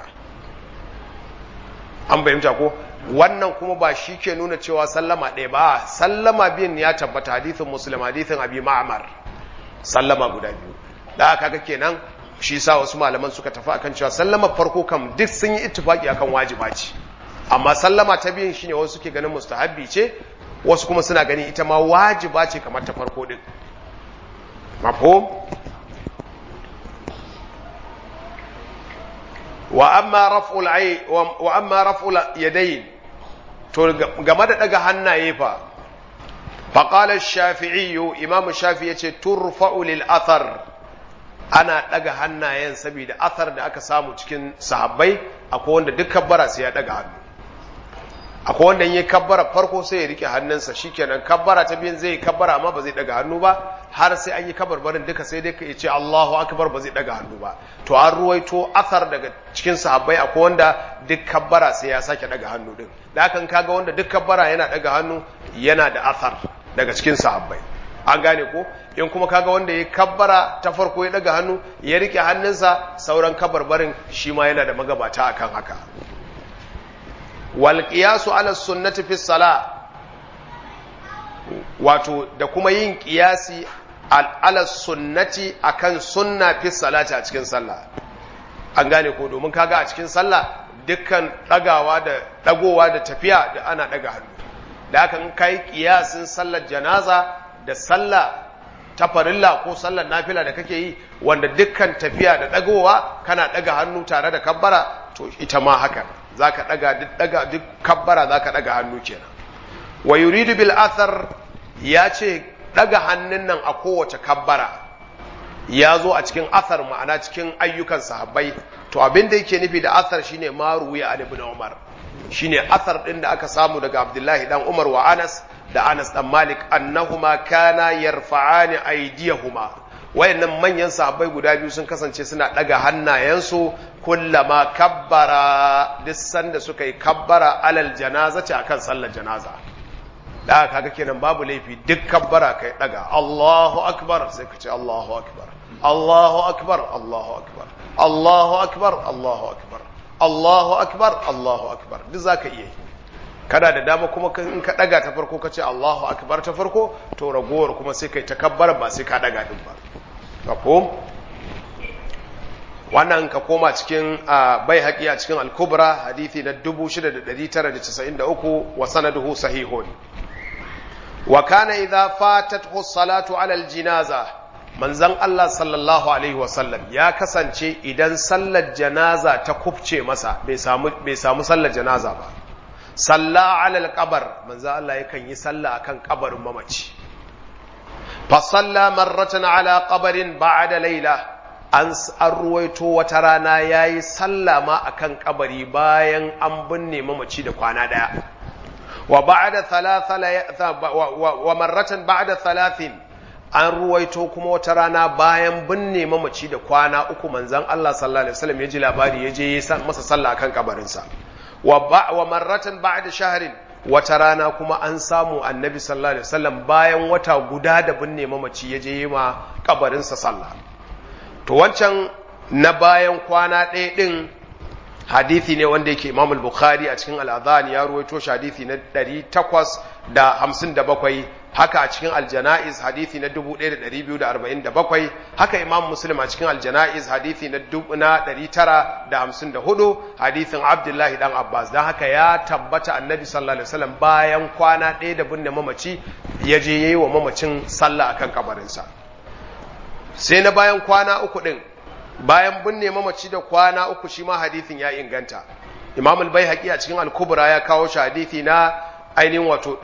an bayyana ko wannan kuma ba shi ke nuna cewa sallama ɗaya ba sallama biyan ya tabbata hadithin muslim hadithin abi ma'mar sallama guda biyu da aka ga kenan shi sa wasu malaman suka tafi akan cewa sallama farko kam duk sun yi ittifaki akan wajiba ce amma sallama ta biyun shine wasu suke ganin mustahabbi ce wasu kuma suna ganin ita ma wajiba ce kamar ta farko din mafhum wa amma raf'ul yadayn to game da daga hannaye fa faqala ash-shafi'i imam shafi'i yace turfa'u lil athar ana daga hannayen saboda athar da aka samu cikin sahabbai akwai wanda duk kabbara sai ya daga hannu akwai wanda yayin kabbara farko sai ya rike hannunsa shikenan kabbara ta biyan zai kabbara amma ba zai daga hannu ba har sai an yi kabarbarin duka sai dai ya ce Allahu akbar ba zai daga hannu ba to an ruwaito athar daga cikin sahabbai akwai wanda duk kabbara sai ya sake daga hannu din da hakan kaga wanda duk kabbara yana daga hannu yana da athar daga cikin sahabbai an gane ko in kuma kaga wanda ya kabbara ta farko ya daga hannu ya rike hannunsa sauran kabarbarin shi ma yana da magabata akan haka wal qiyasu ala sunnati fi salah wato da kuma yin qiyasi ala sunnati akan sunna fi salati a cikin sallah an gane ko domin kaga a cikin sallah dukkan dagawa da dagowa da tafiya da ana daga hannu da haka in kai qiyasin sallar janaza da sallah ta farilla ko sallar nafila da kake yi wanda dukkan tafiya da dagowa kana daga hannu tare da kabbara to ita ma haka zaka daga duk kabbara zaka daga hannu kenan wa yuridu bil athar ya ce daga hannun nan a kowace kabbara ya zo a cikin athar ma'ana cikin ayyukan sahabbai to abin da yake nufi da athar shine maruwiya an ibn umar shine athar din da aka samu daga abdullahi dan umar wa anas da anas dan malik annahuma kana yarfa'ani aydiyahuma wayannan manyan sahabbai guda biyu sun kasance suna daga hannayensu kullama kabbara duk sanda suka yi kabbara alal janazati akan sallar janaza da kaga kenan babu laifi duk kabbara kai daga Allahu akbar sai ka ce Allahu akbar Allahu akbar Allahu akbar Allahu akbar Allahu akbar Allahu akbar Allahu akbar duk zaka iya kada da dama kuma in ka daga ta farko ka ce Allahu akbar ta farko to ragowar kuma sai kai takabbara ba sai ka daga din ba mafhum wannan ka koma cikin Baihaqi a cikin Al-Kubra hadisi na 6993 wa sanaduhu sahihun wa kana idza fatathu salatu ala al-janaza manzon Allah sallallahu alaihi wasallam ya kasance idan sallar janaza ta kufce masa bai samu sallar janaza ba salla ala al-qabr manzon Allah yakan yi salla akan kabarin mamaci fa salla marratan ala qabrin ba'da layla an ruwaito wata rana yayi salla ma akan kabari bayan an binne mamaci da kwana daya wa marratan ba'da thalathin an ruwaito kuma wata rana bayan binne mamaci da kwana uku manzon Allah sallallahu alaihi wasallam ya ji labari ya je masa sallah akan kabarinsa wa marratan ba'da shahrin wata rana kuma an samu annabi sallallahu alaihi wasallam bayan wata guda da binne mamaci ya je ma kabarinsa sallah to wancan na bayan kwana ɗaya din hadithi ne wanda yake Imam al-Bukhari a cikin al-Adhan ya ruwaito shi hadithi na 857 haka a cikin al-Janaiz hadithi na 1247 haka Imam Muslim a cikin al-Janaiz hadithi na 954 hadithin Abdullah dan Abbas dan haka ya tabbata Annabi sallallahu alaihi wasallam bayan kwana ɗaya da binne mamaci ya je yayi wa mamacin sallah akan kabarinsa sai na bayan kwana uku din bayan binne mamaci da kwana uku shi ma hadithin ya inganta Imam al-Baihaqi a cikin al-Kubra ya kawo shi hadithi na ainihin wato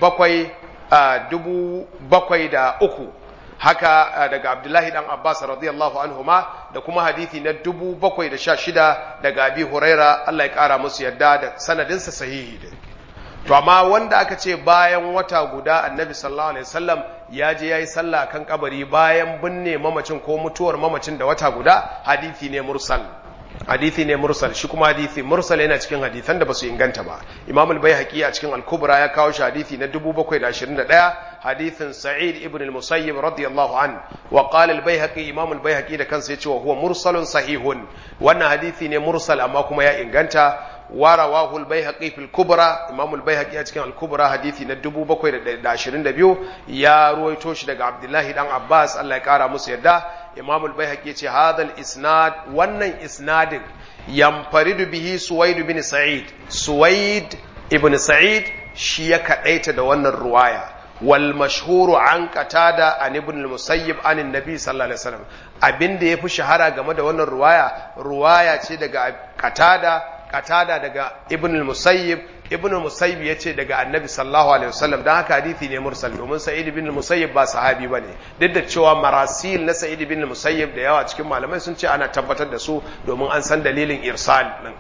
703 haka daga Abdullahi dan Abbas radiyallahu anhuma da kuma hadithi na 716 daga Abi Huraira Allah ya kara musu yadda da sanadinsa sahihi ne to amma wanda aka ce bayan wata guda Annabi sallallahu alaihi wasallam ya je yayi sallah kan kabari bayan binne mamacin ko mutuwar mamacin da wata guda hadisi ne mursal hadithi ne mursal, shi kuma hadithi mursal yana cikin hadithan da basu inganta ba. Imam al-Baihaqi a cikin al-Kubra ya kawo shi hadithi na 721 hadithin Sa'id ibn al-Musayyib radiyallahu an, wa qala al-Baihaqi, Imam al-Baihaqi da kansa yace wa huwa mursalun sahihun, wannan hadithi ne mursal amma kuma ya inganta. wa rawahu al-Baihaqi fil Kubra, Imam al-Baihaqi a cikin al-Kubra hadithi na 722 ya ruwaito shi daga Abdullahi dan Abbas Allah ya kara musu yadda. Imam al-Baihaqi yace hadal isnad, wannan isnadin yamfaridu bihi Suwaid bin Sa'id, Suwaid ibn Sa'id shi ya kadaita da wannan ruwaya. wal mashhuru an Qatada an ibn al-Musayyib an annabi sallallahu alaihi wasallam, abinda yafi shahara game da wannan ruwaya ce daga Qatada daga ibn al-Musayyib, ibn al-Musayyib yace daga annabi sallallahu alaihi wasallam, dan haka hadisi ne mursal, domin Sa'id ibn al-Musayyib ba sahabi bane, duk da cewa marasil na Sa'id ibn al-Musayyib da yawa cikin malamai sun ce ana tabbatar da su domin an san dalilin irsal din.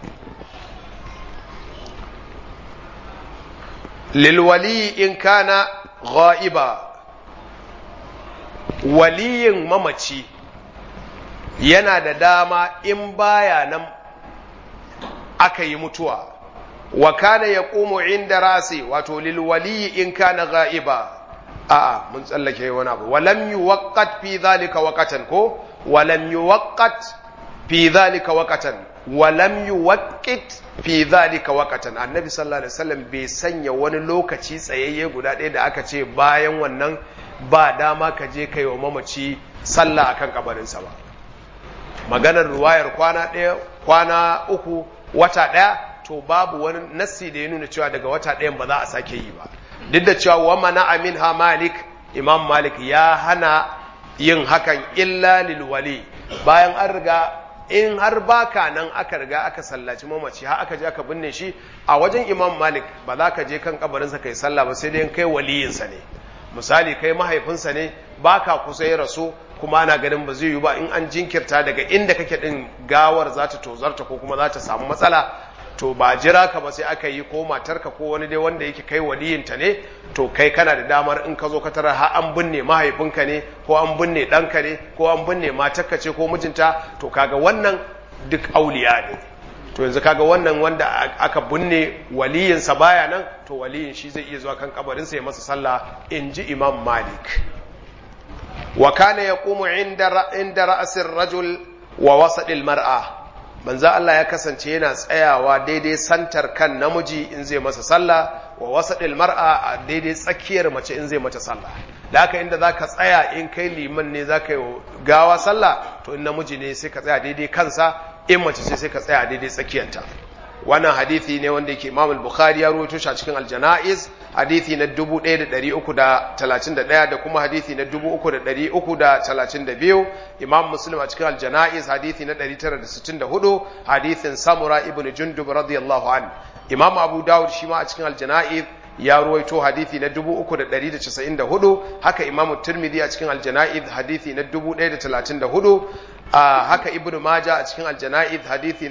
lil wali in kana ghaiba, waliyin mamaci yana da dama in baya nan aka yi mutuwa, wa kana yaqumu inda rasi, wato lil wali in kana ghaiba, mun tsallake wani abu, walam yuwaqqat fi dhalika waqatan, ko walam yuwaqqat fi dhalika waqatan, walam yuwaqqit fi dhalika waqatan, annabi sallallahu alaihi wasallam bai sanya wani lokaci tsayayye guda ɗaya da aka ce bayan wannan ba dama ka je kai wa mamaci sallah akan kabarinsa ba. Maganar ruwayar kwana uku wata ɗaya, to babu wani nassi da ya nuna cewa daga wata ɗayan ba za a sake yi ba, duk da cewa wa mana minha Malik, Imam Malik ya hana yin hakan illa lil wali, bayan an riga, in har baka nan aka riga aka sallaci mamaci har aka je aka binne shi, a wajen Imam Malik ba za ka je kan kabarinsa kai sallah ba, sai dai kai waliyinsa ne. Misali kai mahaifinsa ne, baka kusa ya rasu, kuma ana ganin ba zai yi ba, in an jinkirta daga inda kake din gawar za ta tozarta ko kuma za ta samu matsala, to ba jira ka ba sai aka yi, ko matarka ko wani dai wanda yake kai waliyinta ne, to kai kana da damar in ka zo ka tarar har an binne mahaifinka ne, ko an binne ɗanka ne, ko an binne matarka ce ko mijinta, to kaga wannan duk auliya ne. To yanzu kaga wannan wanda aka binne waliyinsa baya nan, to waliyin shi zai iya zuwa kan kabarinsa ya masa sallah, in ji Imam Malik. wa kana yaqumu inda ra'sir rajul wa wasadil mar'a, manzo Allah ya kasance yana tsayawa daidai santar kan namiji in zai masa sallah, wa wasadil mar'a a daidai tsakiyar mace in zai mata sallah. Da haka inda zaka tsaya in kai liman ne zaka yi gawa sallah, to in namiji ne sai ka tsaya daidai kansa, in mace ce sai ka tsaya daidai tsakiyarta. Wannan hadisi ne wanda yake Imam al-Bukhari ya rawaito shi a cikin al-Janaiz, hadisi na 1331 da kuma hadisi na 3332. Imam Muslim a cikin al-Janaiz hadisi na 964, hadisin Samura ibn Jundub radiyallahu anhu. Imam Abu Dawud shi ma a cikin al-Janaiz ya ruwaito hadisi na 3194, haka Imam Tirmidhi a cikin al-Janaiz hadisi na 1034, haka Ibn Majah a cikin al-Janaiz hadisi na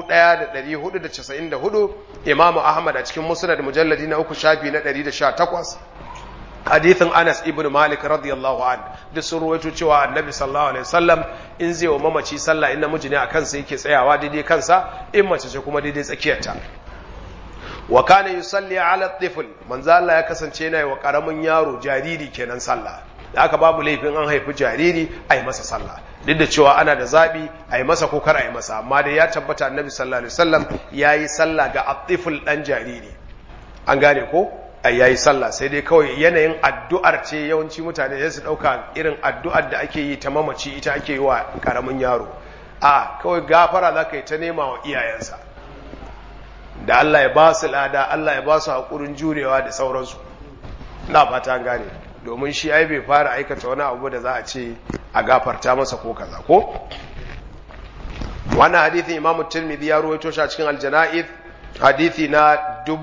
1494, Imam Ahmad a cikin Musnad mujalladi na 3 shafi na 118, hadithin Anas ibn Malik radiyallahu an, duk sun ruwaito cewa Annabi sallallahu alaihi wasallam in zai wa mamaci sallah, in namiji ne a kansa yake tsayawa daidai kansa, in mace ce kuma daidai tsakiyarta. Wa kana yusalli ala tifl, manzo Allah ya kasance yana yi wa karamin yaro, jariri kenan, sallah. Da aka babu laifin an haifi jariri ai masa sallah, duk da cewa ana da zabi ai masa ko kar ai masa, amma da ya tabbata Annabi sallallahu alaihi wasallam yayi sallah ga at-tifl dan jariri, an gane ko yayi sallah, sai dai kawai yanayin addu'ar ce yawanci mutane sai su dauka irin addu'ar da ake yi ta mamaci ita ake yi wa karamin yaro. Kawai gafara zaka yi ta nema wa iyayensa, da Allah ya ba su lada, Allah ya ba su haƙurin jurewa da sauransu. Na fata an gane, domin shi ai bai fara aikata wani abu da za a ce a gafarta masa ko kaza ko. Wannan hadithin Imam Tirmidhi ya ruwaito shi a cikin al-Janaiz hadithi na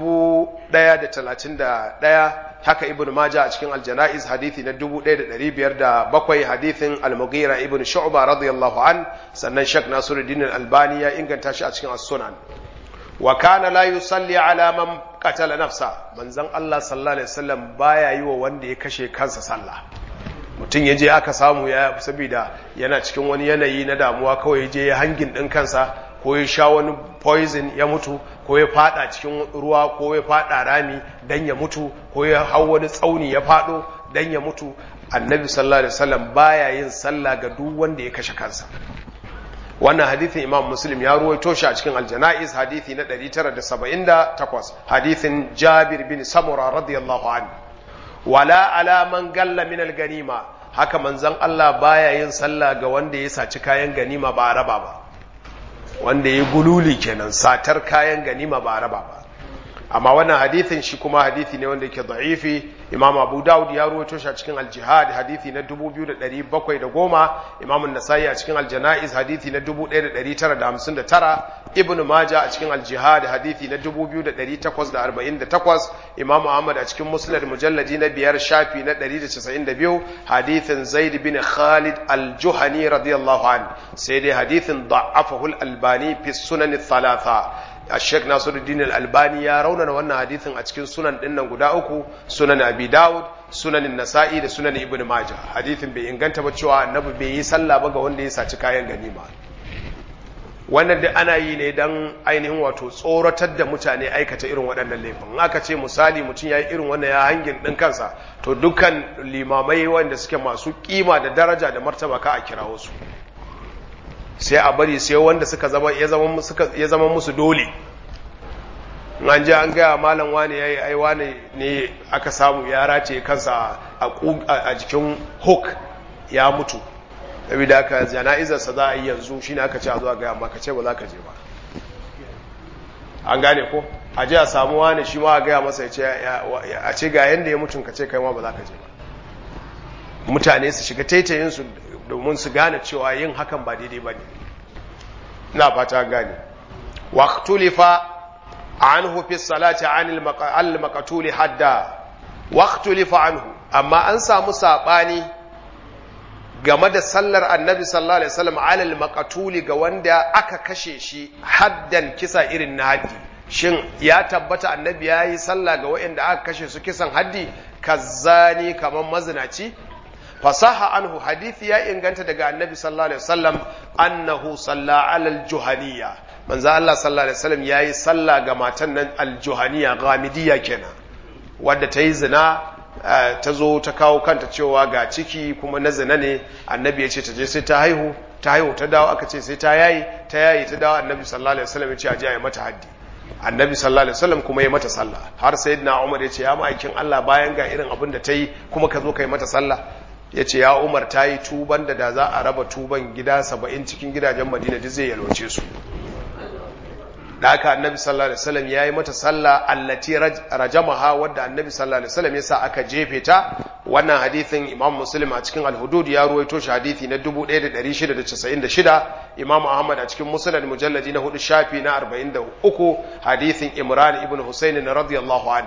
1031, haka Ibn Majah a cikin al-Janaiz hadithi na 1507, hadithin al-Mughira ibn Shu'ba radiyallahu an, sannan Sheikh Nasiruddin al-Albani ya inganta shi a cikin as-Sunan. Wa kana la yusalli ala man qatala nafsa, manzon Allah sallallahu alaihi wasallam baya yi wa wanda ya kashe kansa sallah. Mutum yaje aka samu ya saboda yana cikin wani yanayi na damuwa, kawai yaje ya hangin din kansa, ko ya sha wani poison ya mutu ko ya fada cikin ruwa ko ya fada rami dan ya mutu ko ya hau wani tsauni ya fado dan ya mutu annabi sallallahu alaihi wasallam baya yin sallah ga duk wanda ya kashe kansa. wannan hadithin imam muslim ya ruwaito shi a cikin aljanaiz hadithi na 978 hadithin jabir bin samura radiyallahu anhu. wala ala man galla min al-ganima, haka manzon Allah baya yin sallah ga wanda ya saci kayan ganima ba a raba ba, wanda ya gululi kenan, satar kayan ganima ba a raba ba. amma wannan hadithin shi kuma hadithi ne wanda yake da'ifi. imam abu daud ya ruwaito shi a cikin al-jihad hadithi na 2710, imam an-nasai a cikin al-janaiz hadithi na 1959, ibn majah a cikin al-jihad hadithi na 2848, imam ahmad a cikin musnad mujalladi na 5 shafi na 192, hadithin zaid bin khalid al-juhani radiyallahu anhu, sai dai hadithin da'afahu al-albani fi sunan ath-thalatha. Sheikh Nasiruddin Al-Albani ya raunana wannan hadisin a cikin sunan dinnan guda uku, sunan Abi Dawud, sunan Nasa'i da sunan Ibn Majah. Hadisin bai inganta ba cewa annabi bai yi sallah ba ga wanda ya saci kayan ganima. Wannan da ana yi ne dan ainihin wato tsoratar da mutane aikata irin waɗannan laifin. In aka ce misali mutum ya yi irin wannan ya hangin ɗin kansa, to dukkan limamai wanda suke masu kima da daraja da martaba ka a kirawo su. sai a bari sai wanda suka zama ya zama musu dole. an ji an gaya malam wani yayi ai wani ne aka samu ya race kansa a jikin hook ya mutu, saboda aka jana'izar sa za a yi yanzu shine aka ce a zo a gaya maka ce ba za ka je ba. an gane ko a je a samu wani shi ma a gaya masa ya ce a ce ga yanda ya mutun ka ce kai ma ba za ka je ba. mutane su shiga taitayin su domin su gane cewa yin hakan ba daidai ba ne. na fata gane. waqtulifa anhu fi salati anil maqtuli hadda, waqtulifa anhu, amma an samu sabani game da sallar annabi sallallahu alaihi wasallam alal maqtuli ga wanda aka kashe shi haddan kisa irin na haddi. shin ya tabbata annabi yayi sallah ga wanda aka kashe su kisan haddi, kazzani kaman mazinaci? fasaha anhu, hadithi ya inganta daga annabi sallallahu alaihi wasallam annahu salla ala al-juhaniya, manzo Allah sallallahu alaihi wasallam yayi salla ga matan nan al-juhaniya, ghamidiyya kenan, wadda ta yi zina ta zo ta kawo kanta cewa ga ciki kuma na zina ne. annabi ya ce ta je sai ta haihu ta dawo, aka ce sai ta yayi ta dawo. annabi sallallahu alaihi wasallam ya ce a je a yi mata haddi. annabi sallallahu alaihi wasallam kuma ya mata sallah. har sayyidina Umar ya ce ya ma'aikin Allah, bayan ga irin abin da ta yi kuma ka zo ka yi mata sallah? ya ce ya Umar, ta yi tuban da za a raba tuban gida 70 cikin gidajen Madina duk zai yalwace su. da aka annabi sallallahu alaihi wasallam ya yi mata sallah allati rajamaha, wadda annabi sallallahu alaihi wasallam ya sa aka jefe ta. wannan hadithin Imam Muslim a cikin al-Hudud ya ruwaito shi hadithi na 1696, Imam Ahmad a cikin Musnad mujalladi na 4 shafi na 43, hadithin Imran ibn Husayn radiyallahu anhu.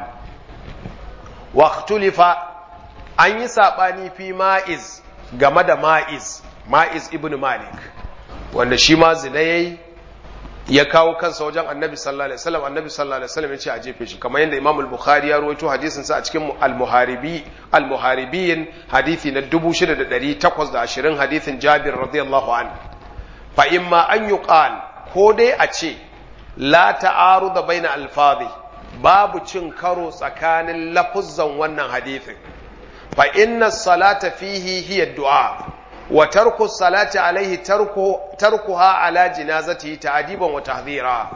waqtulifa, an yi saɓani fi ma'iz game da ma'iz ibn Malik, wanda shi ma zina yayi ya kawo kansa wajen annabi sallallahu alaihi wasallam. annabi sallallahu alaihi wasallam ya ce a jefe shi, kamar yadda Imam al-Bukhari ya rawaito hadisin sa a cikin al-Muharibiyin hadisi na 6820, hadisin Jabir radiyallahu anhu. fa imma an yuqal, ko dai a ce la ta'aruda baina alfazi, babu cin karo tsakanin lafuzzan wannan hadisin. fa inna salata fihi hiya du'a wa tarku salati alaihi tarkuha ala jinazati ta'diban wa tahdhira.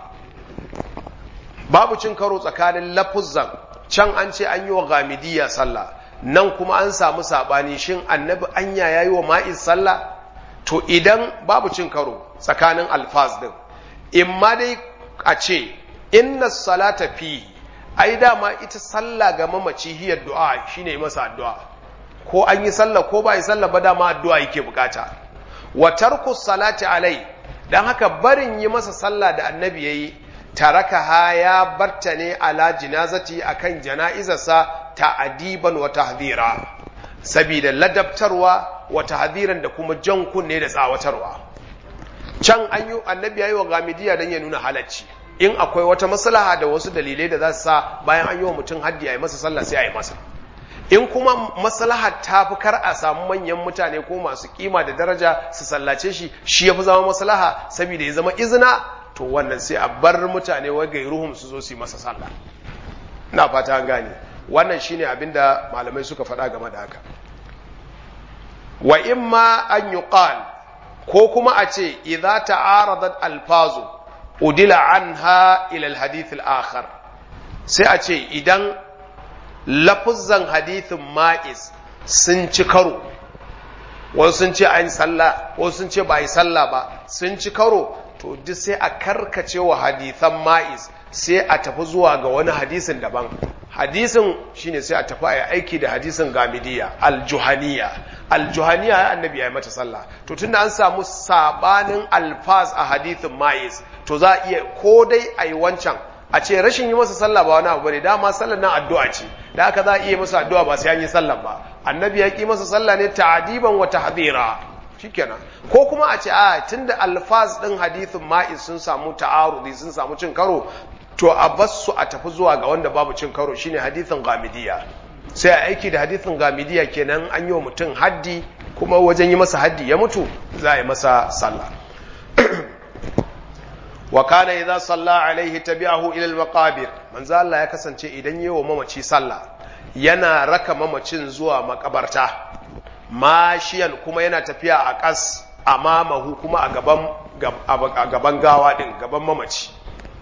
babu cin karo tsakanin lafuzzan, can an ce an yi wa ghamidiyya sallah, nan kuma an samu sabani shin annabi anya yayi wa ma'iz sallah. to idan babu cin karo tsakanin alfaz din, imma dai a ce inna salata fihi, ai dama ita sallah ga mamaci hiya du'a, shine masa addu'a, ko an yi sallah ko ba yi sallah ba dama addu'a yake bukata. wa tarku salati alai, dan haka barin yi masa sallah da annabi yayi, tarakaha ya barta ne ala jinazati, akan jana'izarsa, ta'adiban wa tahdhira, sabida ladabtarwa wa tahdhiran da kuma jan kunne da tsawatarwa. can an yi annabi yayi wa ghamidiyya dan ya nuna halacci, in akwai wata maslaha da wasu dalilai da za su sa bayan an yi wa mutum haddi a yi masa sallah sai a yi masa. in kuma maslaha ta fi kar a samu manyan mutane ko masu kima da daraja su sallace shi, shi ya fi zama maslaha saboda ya zama izina to wannan sai a bar mutane wai gairuhum su zo su yi masa sallah. ina fata an gane wannan shine abinda malamai suka faɗa game da haka. wa imma an yuqal ko kuma a ce idza ta'aradat alfazu udila anha ila alhadith alakhar, sai a ce idan lafuzzan hadithin ma'iz sun ci karo, wasu sun ce an sallah wasu sun ce ba yi sallah ba, sun ci karo, to duk sai a karkace wa hadithan ma'iz sai a tafi zuwa ga wani hadisin daban. hadisin shine sai a tafi a aiki da hadisin gamidiya aljuhaniya ya annabi ya yi mata sallah. to tunda an samu sabanin alfaz a hadithin ma'iz, to za a iya ko dai a yi wancan a ce rashin yi masa sallah ba wani abu bane, dama sallar nan addu'a ce, da haka za a iya masa addu'a ba sai an yi sallah ba, annabi ya ki masa sallah ne ta'diban wa tahdhira, shikenan. ko kuma a ce a tunda alfaz din hadithin ma'iz sun samu ta'arudi, sun samu cin karo, to a bassu a tafi zuwa ga wanda babu cin karo, shine hadithin gamidiya. sai a aiki da hadithin gamidiya, kenan an yi wa mutum haddi, kuma wajen yi masa haddi ya mutu za a yi masa sallah. wa kana idza salla alaihi tabi'ahu ila al-maqabir, manzo Allah ya kasance idan yi wa mamaci sallah yana raka mamacin zuwa makabarta, mashiyan kuma yana tafiya a kas amamahu kuma a gaban gawa din, gaban mamaci.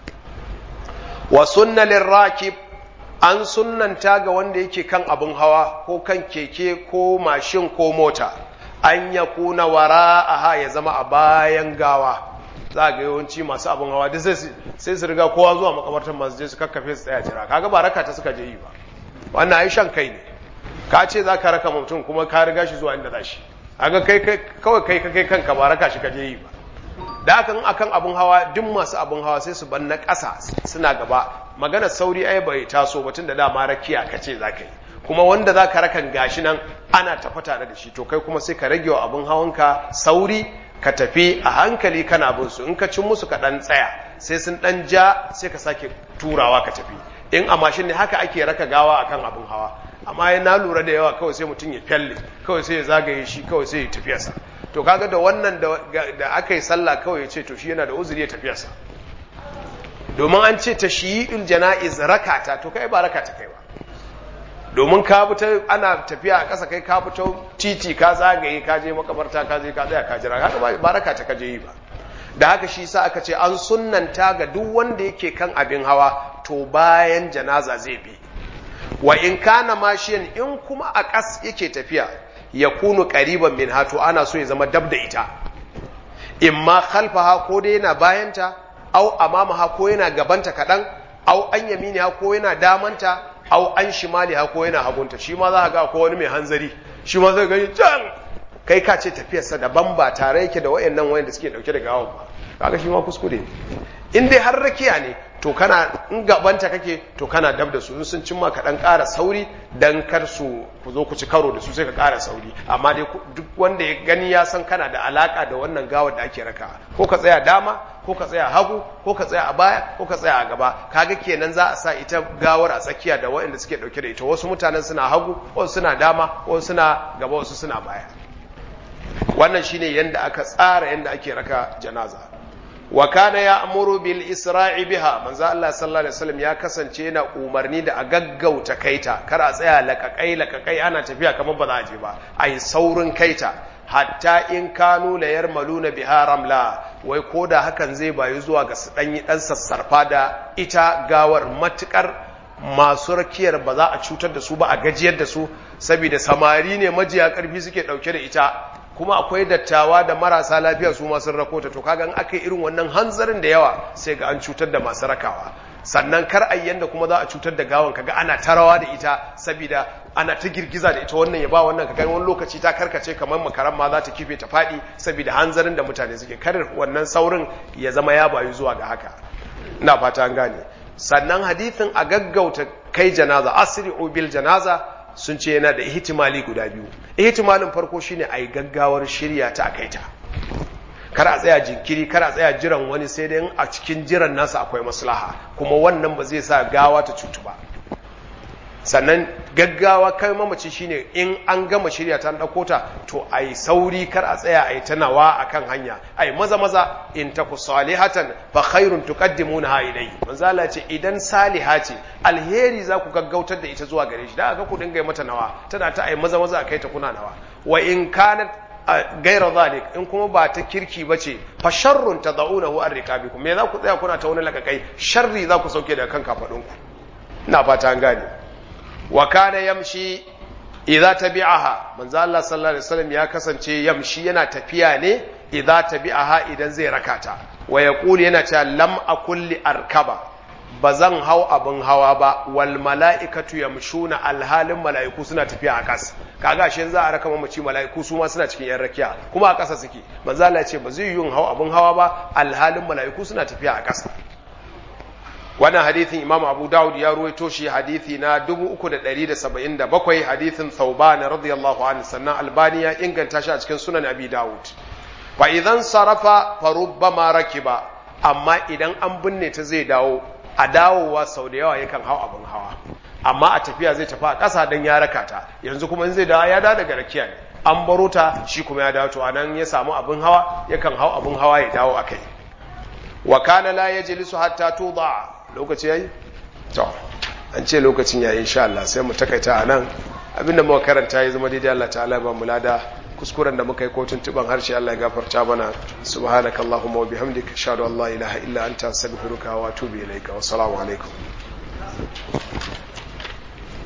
wa sunna lirrakib, an sunnanta ga wanda yake kan abun hawa ko kan keke ko mashin ko mota, an yakuna wara'aha, ya zama a bayan gawa. za ga yawanci masu abun hawa duk sai su riga kowa zuwa makabartar masu je su kakkafe su tsaya jira, kaga ba raka ta suka je yi ba, wannan ai shan kai ne. ka ce za ka raka mutum kuma ka riga shi zuwa inda za shi, kaga kai kanka ba raka shi ka je yi ba. da haka akan abun hawa duk masu abun hawa sai su ban na ƙasa suna gaba, magana sauri ai bai taso batun da dama rakiya ka ce za ka yi, kuma wanda za ka rakan gashi nan ana tafi tare da shi, to kai kuma sai ka rage wa abun hawanka sauri, ka tafi a hankali kana bin su, in ka cin musu ka dan tsaya, sai sun dan ja sai ka sake turawa ka tafi. in a mashin ne haka ake raka gawa akan abun hawa, amma na lura da yawa kawai sai mutum ya fyalle, kawai sai ya zagaye shi, kawai sai ya tafiyarsa. to kaga da wannan da aka yi sallah kawai ya ce to shi yana da uzuri ya tafiyarsa, domin an ce tashyi'ul jana'iz rakata, to kai ba rakata kai ba, domin ka bi ta ana tafiya a ƙasa, kai ka bi ta titi ka zagaye ka je makabarta ka je ka tsaya ka jira, haka ba rakata ka je yi ba. da haka shi sa aka ce an sunnanta ga duk wanda yake kan abin hawa, to bayan janaza zai bi. wa in kana mashiyan, in kuma a ƙas yake tafiya, ya kunu ƙariban min hato, ana so ya zama dab da ita, imma khalfaha ko dai yana bayanta, au amamaha ko yana gabanta kaɗan, au an yaminiha ko yana damanta, au an shimaliha ko yana hagunta. shi ma za ka ga ko wani mai hanzari, shi ma zai gani can, kai ka ce tafiyarsa daban, ba tare yake da wayannan wayanda suke dauke da gawan ba, kaga shi ma kuskure. in dai har rakiya ne, to kana in gabanta kake, to kana dab da su, in sun cimma ka dan ƙara sauri dan kar su ku zo ku ci karo da su, sai ka ƙara sauri. amma dai duk wanda ya gani ya san kana da alaka da wannan gawar da ake raka, ko ka tsaya dama ko ka tsaya hagu ko ka tsaya a baya ko ka tsaya a gaba, kaga kenan za a sa ita gawar a tsakiya da waɗanda suke dauke da ita, wasu mutanen suna hagu, wasu suna dama, wasu suna gaba, wasu suna baya. wannan shine yanda aka tsara yanda ake raka janaza. wa kana ya'muru bil isra'i biha, manzo Allah sallallahu alaihi wasallam ya kasance yana umarni da a gaggauta kaita, kar a tsaya lakakai ana tafiya kamar ba za a je ba, ai saurin kaita. hatta in kanu la yarmaluna biha ramla, wai koda hakan zai bayu zuwa ga su dan sassarfa da ita gawar, matukar masu rakiyar ba za a cutar da su ba, a gajiyar da su, saboda samari ne majiya karfi suke dauke da ita, kuma akwai dattawa da marasa lafiya su ma sun rakota. to kaga in aka yi irin wannan hanzarin da yawa, sai ga an cutar da masu rakawa. sannan kar ayyan da kuma za a cutar da gawan, kaga ana tarawa da ita, saboda ana ta girgiza da ita, wannan ya ba wannan, kaga wani lokaci ta karkace kamar makaran ma za ta kife ta fadi, saboda hanzarin da mutane suke, kar wannan saurin ya zama ya bayu zuwa ga haka. ina fata an gane. sannan hadithin a gaggauta kai janaza, asri'u bil janaza, sun ce yana da ihtimali guda biyu. ihtimalin farko shine ayi gaggawar shirya ta akaita, kar a tsaya jinkiri, kar a tsaya jiran wani, sai dai a cikin jiran nasa akwai maslaha, kuma wannan ba zai sa gawa ta cutu ba. sannan gaggawa kai mamaci shine in an gama shirya ta dauko ta to ai sauri kar a tsaya ai ta nawa akan hanya ai maza in taku salihatan fa khairun tuqaddimunaha ilayhi manzo Allah ce idan saliha ce alheri za ku gaggautar da ita zuwa gare shi da aka ku dinga mata nawa tana ta ai maza kai ta kuna nawa wa in kanat gaira zalik in kuma ba ta kirki bace fa sharrun tad'unahu an rikabikum me za ku tsaya kuna ta wani lakakai sharri za ku sauke daga kan kafadunku ina fata an gane wa kana yamshi idza tabi'aha manzo Allah sallallahu alaihi wasallam ya kasance yamshi yana tafiya ne idza tabi'aha idan zai rakata wa yaqulu yana cewa lam akul li arkaba bazan hau abin hawa ba wal mala'ikatu yamshuna alhalin mala'iku suna tafiya a ƙasa kaga shi za a raka mamaci mala'iku su ma suna cikin yan rakiya kuma a ƙasa suke manzo Allah ya ce ba zai yi hau abin hawa ba alhalin mala'iku suna tafiya a ƙasa wannan hadithin Imam Abu Dawud ya ruwaito shi hadithi na 377 hadithin Thawban radiyallahu anhu sannan Albani ya inganta shi a cikin Sunan Abi Dawud fa idan sarafa fa rubbama rakiba amma idan an binne ta zai dawo a dawowa sau da yawa yakan hau abin hawa amma a tafiya zai tafi a ƙasa don ya raka ta yanzu kuma in zai dawo ya dawo daga rakiya ne an baro ta shi kuma ya dawo to anan ya samu abin hawa yakan hau abin hawa ya dawo akai wa kana la yajlisu hatta tuda lokaci yayi to an ce lokacin yayi insha Allah sai mu takaita anan abinda muka karanta ya zama daidai Allah ta'ala ba mu lada kuskuren da muka yi ko tuntuban harshe Allah ya gafarta mana subhanakallahumma wa bihamdika ashhadu an la ilaha illa anta astaghfiruka wa atubu ilaika wa assalamu alaikum